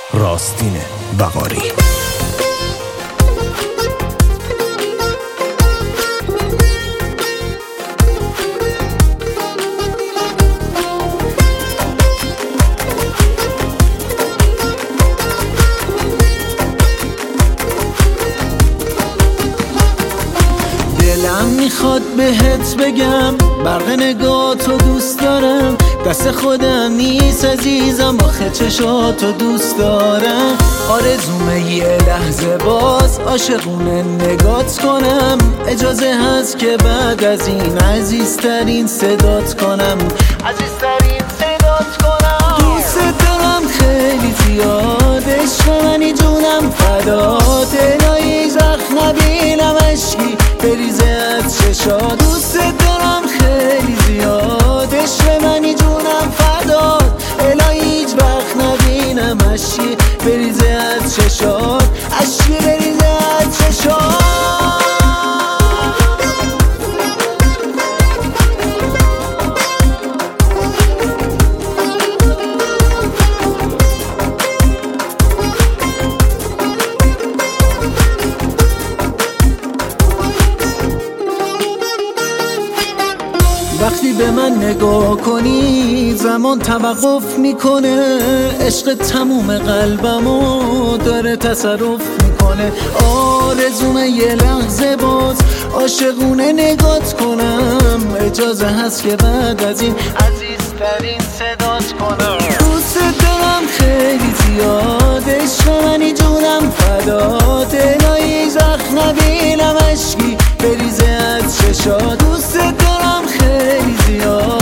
راستین وقاری. دلم میخواد بهت بگم برق نگاهتو دوست دارم، دست خودم نیست عزیزم آخه چشاتو دوست دارم. آرزومه یه لحظه باز عاشقونه نگات کنم، اجازه هست که بعد از این عزیزترین صدات کنم، عزیزترین صدات کنم. دوست دارم خیلی زیاد، عشق منی جونم فدات، الهی زخم نبینم اشکی بریزه از چشات. دوست دارم خیلی زیاد، عشق منی جونم فدات، الهی هیچ وقت نبینم اشکی بریزه از چشات، اشکی بریزه از چشات. وقتی به من نگاه کنی زمان توقف میکنه، عشق تموم قلبمو داره تصرف میکنه. آرزومه یه لحظه باز عاشقونه نگات کنم، اجازه هست که بعد از این عزیزترین صدات کنم. دوست دارم خیلی زیاد، عشق منی جونم فدات، الهی زخم نبینم اشکی بریزه از چشات. دوست دارم خیلی زیاد،